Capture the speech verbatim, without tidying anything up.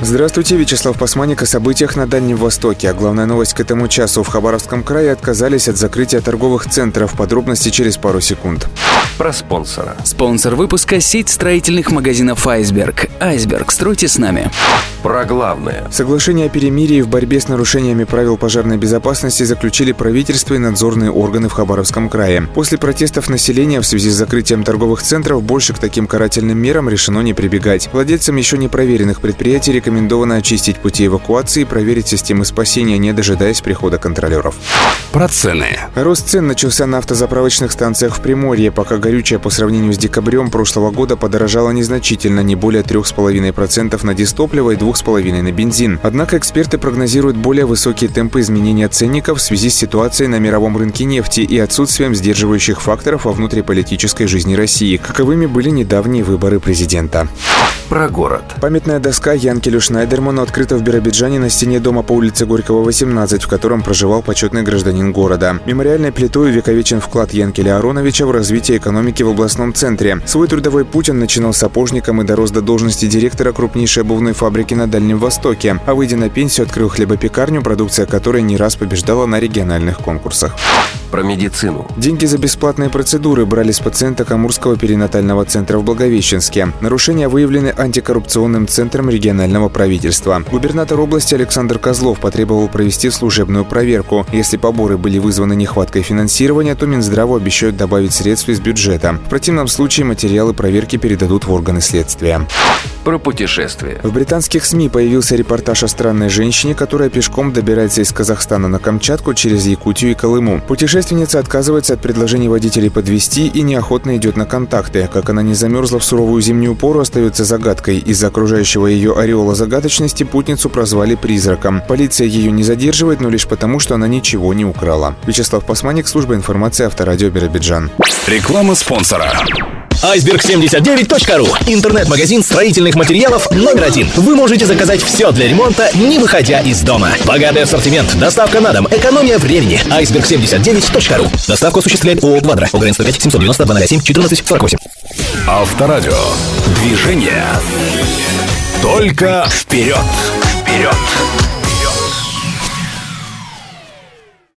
Здравствуйте, Вячеслав Пасманик о событиях на Дальнем Востоке. А главная новость к этому часу. В Хабаровском крае отказались от закрытия торговых центров. Подробности через пару секунд. Про спонсора. Спонсор выпуска – сеть строительных магазинов «Айсберг». «Айсберг», стройте с нами. Про главное. Соглашение о перемирии в борьбе с нарушениями правил пожарной безопасности заключили правительство и надзорные органы в Хабаровском крае. После протестов населения в связи с закрытием торговых центров больше к таким карательным мерам решено не прибегать. Владельцам еще не проверенных предприятий рекомендовано очистить пути эвакуации и проверить системы спасения, не дожидаясь прихода контролеров. Про цены. Рост цен начался на автозаправочных станциях в Приморье. Пока горючее по сравнению с декабрем прошлого года подорожало незначительно, не более трех с половиной процентов на дизтопливо и двух с половиной на бензин. Однако эксперты прогнозируют более высокие темпы изменения ценников в связи с ситуацией на мировом рынке нефти и отсутствием сдерживающих факторов во внутриполитической жизни России, каковыми были недавние выборы президента. Про город. Памятная доска Янкелю Шнайдерману открыта в Биробиджане на стене дома по улице Горького, восемнадцать, в котором проживал почетный гражданин города. Мемориальной плитой увековечен вклад Янкеля Ароновича в развитие экономики в областном центре. Свой трудовой путь он начинал сапожником и дорос до должности директора крупнейшей обувной фабрики на Дальнем Востоке. А выйдя на пенсию, открыл хлебопекарню, продукция которой не раз побеждала на региональных конкурсах. Про медицину. Деньги за бесплатные процедуры брали с пациента Камурского перинатального центра в Благовещенске. Нарушения выявлены антикоррупционным центром регионального правительства. Губернатор области Александр Козлов потребовал провести служебную проверку. Если поборы были вызваны нехваткой финансирования, то Минздраву обещают добавить средств из бюджета. В противном случае материалы проверки передадут в органы следствия. Про путешествия. В британских СМИ появился репортаж о странной женщине, которая пешком добирается из Казахстана на Камчатку через Якутию и Колыму. Путешественница отказывается от предложений водителей подвезти и неохотно идет на контакты. Как она не замерзла в суровую зимнюю пору, остается загадкой. Из-за окружающего ее ореола загадочности путницу прозвали призраком. Полиция ее не задерживает, но лишь потому, что она ничего не украла. Вячеслав Пасманик, служба информации, Авторадио Биробиджан. Реклама спонсора. айсберг семьдесят девять точка ру. Интернет-магазин строительных материалов номер один. Вы можете заказать все для ремонта, не выходя из дома. Богатый ассортимент, доставка на дом, экономия времени. айсберг семьдесят девять точка ру. Доставку осуществляет ООО «Квадра». ОГРН сто пять семьсот девяносто два ноль семь четырнадцать сорок восемь. Авторадио. Движение. Только вперед. Вперед.